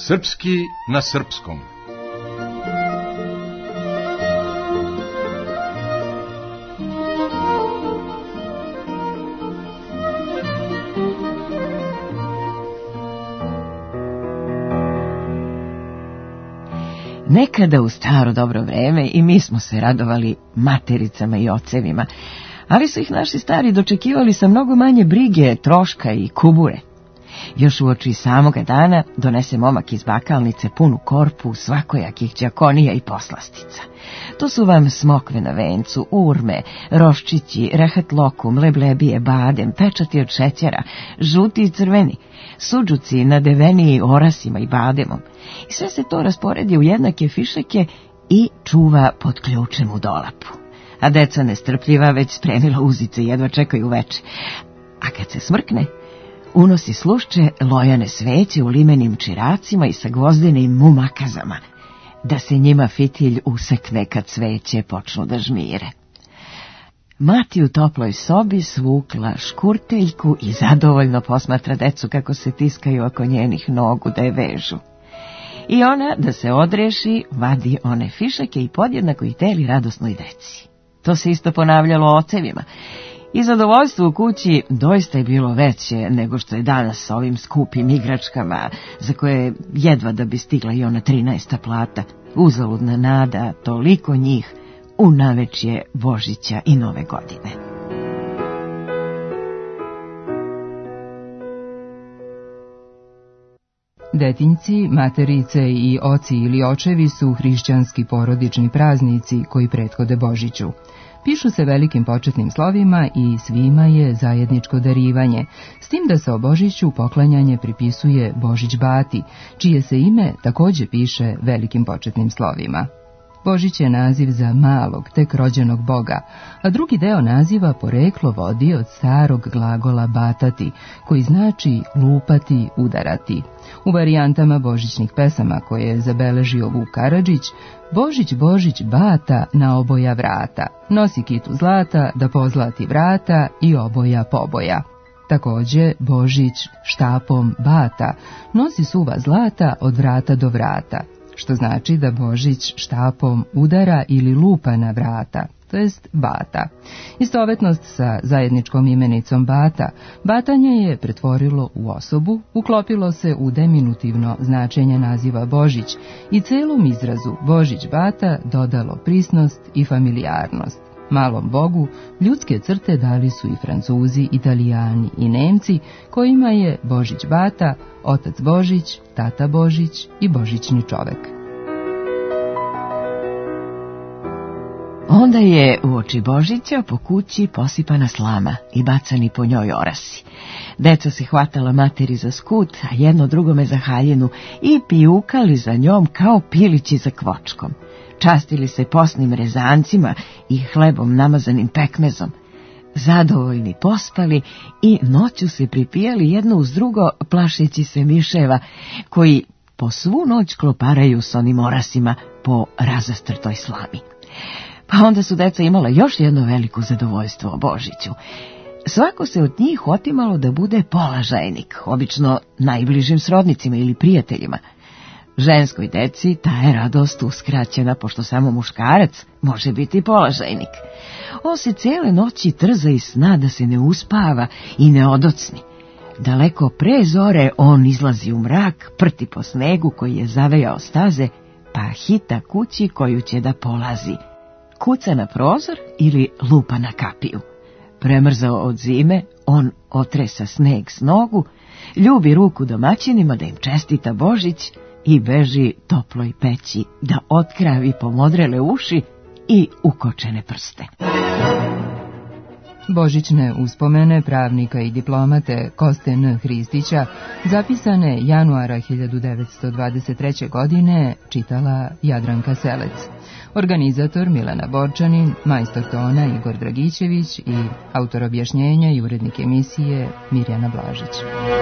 Srpski na srpskom. Nekada u staro dobro vreme i mi smo se radovali matericama i ocevima, ali su ih naši stari dočekivali sa mnogo manje brige, troška i kubure. Još uoči samoga dana donese momak iz bakalnice punu korpu svakojakih đakonija i poslastica. To su vam smokve na vencu, urme, roščići, rehat lokum, leblebije, badem, pečati od šećera, žuti i crveni, suđuci nadeveni orasima i bademom. I sve se to rasporedi u jednake fišeke i čuva pod ključem u dolapu. A deca nestrpljiva već spremila uzice i jedva čekaju veče. A kad se smrkne, unosi slušče lojane sveće u limenim čiracima i sa gvozdenim mumakazama, da se njima fitilj usekne kad sveće počnu da žmire. Mati u toploj sobi svukla škurteljku i zadovoljno posmatra decu kako se tiskaju oko njenih nogu da je vežu. I ona, da se odreši, vadi one fišake i podjednako ih deli radosnoj deci. To se isto ponavljalo ocevima. I zadovoljstvo u kući doista je bilo veće nego što je danas s ovim skupim igračkama, za koje jedva da bi stigla i ona 13. plata. Uzaludna nada, toliko njih u navečje Božića i Nove godine. Detinjci, materice i oci ili očevi su hrišćanski porodični praznici koji prethode Božiću. Pišu se velikim početnim slovima i svima je zajedničko darivanje, s tim da se o Božiću poklanjanje pripisuje Božić Bati, čije se ime također piše velikim početnim slovima. Božić je naziv za malog, tek rođenog Boga, a drugi deo naziva poreklo vodi od starog glagola batati, koji znači lupati, udarati. U varijantama božićnih pesama koje je zabeležio Vuk Karadžić, Božić, Božić, bata na oboja vrata, nosi kitu zlata da pozlati vrata i oboja poboja. Također, Božić štapom bata nosi suva zlata od vrata do vrata, što znači da Božić štapom udara ili lupa na vrata, to jest bata. Istovetnost sa zajedničkom imenicom bata, batanje je pretvorilo u osobu, uklopilo se u deminutivno značenje naziva Božić i celom izrazu Božić bata dodalo prisnost i familijarnost. Malom Bogu ljudske crte dali su i Francuzi, Italijani i Nemci, kojima je Božić bata, otac Božić, tata Božić i božićni čovek. Onda je uoči Božića po kući posipana slama i bacani po njoj orasi. Deca se hvatala materi za skut, a jedno drugome za haljinu i pijukali za njom kao pilići za kvočkom. Častili se posnim rezancima i hlebom namazanim pekmezom. Zadovoljni pospali i noću se pripijali jedno uz drugo, plašeći se miševa, koji po svu noć kloparaju s onim orasima po razastrtoj slami. Pa onda su deca imala još jedno veliko zadovoljstvo o Božiću. Svako se od njih otimalo da bude polažajnik, obično najbližim srodnicima ili prijateljima. Ženskoj deci ta je radost uskraćena, pošto samo muškarac može biti polažajnik. On se cijele noći trza iz sna da se ne uspava i ne odocni. Daleko pre zore on izlazi u mrak, prti po snegu koji je zavejao staze, pa hita kući koju će da polazi. Kuca na prozor ili lupa na kapiju. Premrzao od zime, on otresa sneg s nogu, ljubi ruku domaćinima da im čestita Božić i beži toploj peći da otkravi pomodrele uši i ukočene prste. Božićne uspomene pravnika i diplomate Koste N. Hristića, zapisane januara 1923. godine, čitala Jadranka Selec. Organizator Milena Borčanin, majstor tona Igor Dragićević i autor objašnjenja i urednik emisije Mirjana Blažić.